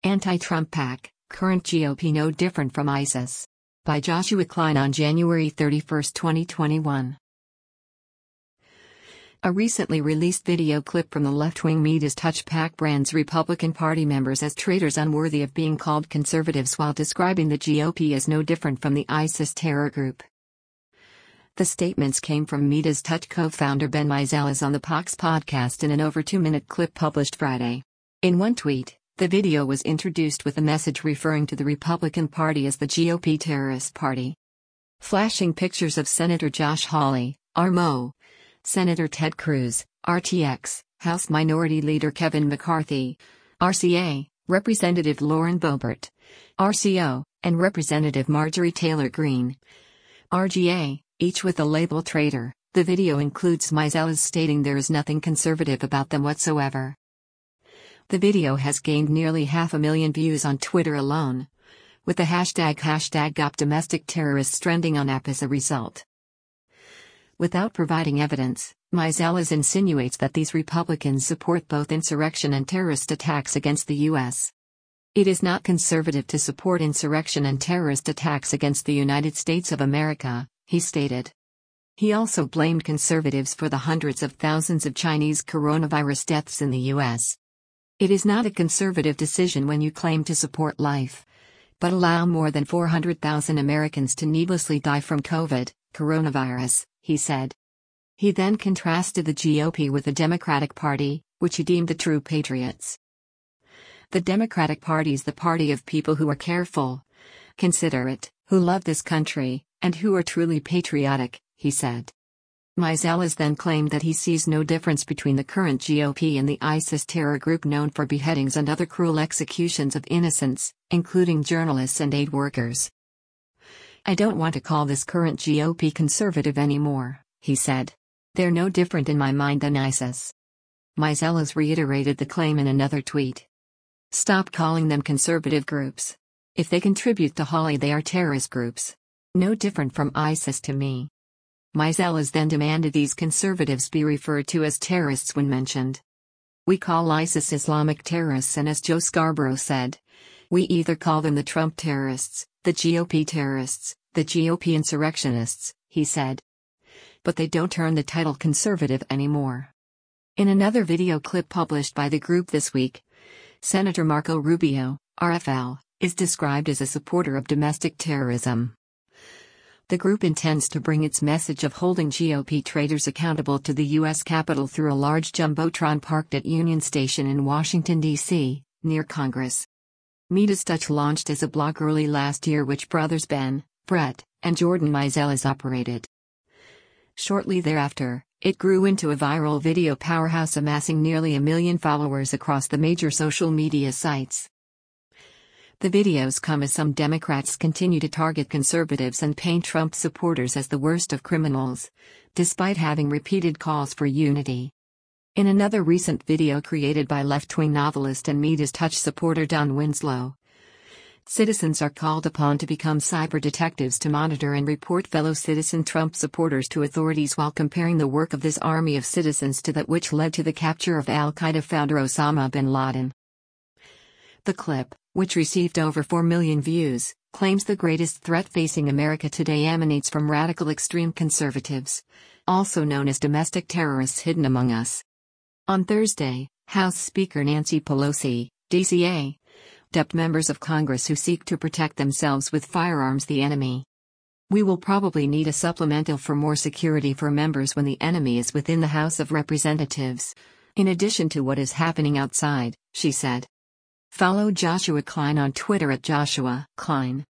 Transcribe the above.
Anti-Trump PAC, current GOP no different from ISIS. By Joshua Klein on January 31, 2021. A recently released video clip from the left-wing Midas Touch PAC brands Republican Party members as traitors unworthy of being called conservatives while describing the GOP as no different from the ISIS terror group. The statements came from Midas Touch co-founder Ben Meiselas on the Pox podcast in an over 2-minute clip published Friday. In one tweet, the video was introduced with a message referring to the Republican Party as the GOP terrorist party. Flashing pictures of Senator Josh Hawley, RMO, Senator Ted Cruz, RTX, House Minority Leader Kevin McCarthy, RCA, Representative Lauren Boebert, RCO, and Representative Marjorie Taylor Greene, RGA, each with the label traitor. The video includes Meiselas stating there is nothing conservative about them whatsoever. The video has gained nearly 500,000 views on Twitter alone, with the hashtag #GopDomesticTerrorists trending on app as a result. Without providing evidence, Meiselas insinuates that these Republicans support both insurrection and terrorist attacks against the U.S. It is not conservative to support insurrection and terrorist attacks against the United States of America, he stated. He also blamed conservatives for the hundreds of thousands of Chinese coronavirus deaths in the U.S. It is not a conservative decision when you claim to support life, but allow more than 400,000 Americans to needlessly die from coronavirus, he said. He then contrasted the GOP with the Democratic Party, which he deemed the true patriots. The Democratic Party is the party of people who are careful, considerate, who love this country, and who are truly patriotic, he said. Meiselas then claimed that he sees no difference between the current GOP and the ISIS terror group known for beheadings and other cruel executions of innocents, including journalists and aid workers. I don't want to call this current GOP conservative anymore, he said. They're no different in my mind than ISIS. Meiselas reiterated the claim in another tweet. Stop calling them conservative groups. If they contribute to Hawley, they are terrorist groups. No different from ISIS to me. Meiselas then demanded these conservatives be referred to as terrorists when mentioned. We call ISIS Islamic terrorists, and as Joe Scarborough said, we either call them the Trump terrorists, the GOP terrorists, the GOP insurrectionists, he said. But they don't earn the title conservative anymore. In another video clip published by the group this week, Senator Marco Rubio, RFL, is described as a supporter of domestic terrorism. The group intends to bring its message of holding GOP traitors accountable to the U.S. Capitol through a large jumbotron parked at Union Station in Washington, D.C., near Congress. Midas Touch launched as a blog early last year, which brothers Ben, Brett, and Jordan Meiselas operated. Shortly thereafter, it grew into a viral video powerhouse, amassing nearly 1 million followers across the major social media sites. The videos come as some Democrats continue to target conservatives and paint Trump supporters as the worst of criminals, despite having repeated calls for unity. In another recent video created by left-wing novelist and Midas Touch supporter Don Winslow, citizens are called upon to become cyber detectives to monitor and report fellow citizen Trump supporters to authorities, while comparing the work of this army of citizens to that which led to the capture of al-Qaeda founder Osama bin Laden. The clip, which received over 4 million views, claims the greatest threat facing America today emanates from radical extreme conservatives, also known as domestic terrorists hidden among us. On Thursday, House Speaker Nancy Pelosi, DCA, dubbed members of Congress who seek to protect themselves with firearms the enemy. We will probably need a supplemental for more security for members when the enemy is within the House of Representatives, in addition to what is happening outside, she said. Follow Joshua Klein on Twitter at Joshua Klein.